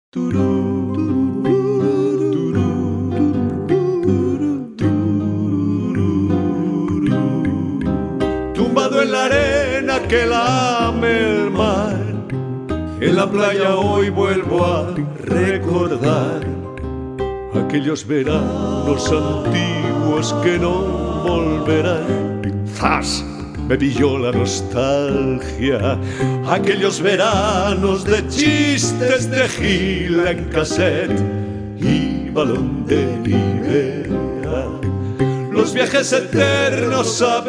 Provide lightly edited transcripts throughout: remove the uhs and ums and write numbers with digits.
Tumbado en la arena que lame el mar, en la playa hoy vuelvo a recordar aquellos veranos antiguos que no volverán. ¡Zas! Me pilló la nostalgia, aquellos veranos de chistes de Gila en cassette y balón de Rivera, los viajes eternos a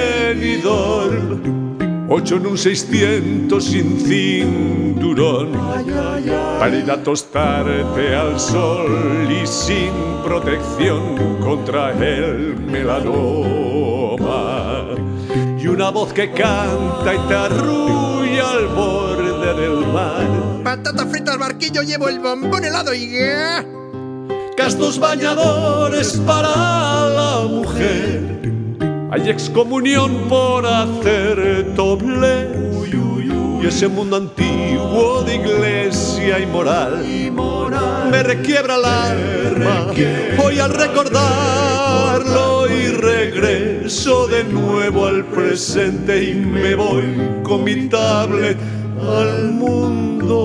Benidorm, 8 en un 600 sin cinturón, para ir a tostarte al sol y sin protección contra el melanoma. Y una voz que canta y te arrulla al borde del mar. Patata frita al barquillo, llevo el bombón helado y... Castos bañadores para la mujer. Hay excomunión por hacer doble. Y ese mundo antiguo de iglesia y moral me requiebra el alma. Voy a recordarlo y regreso de nuevo al presente y me voy con mi tablet al mundo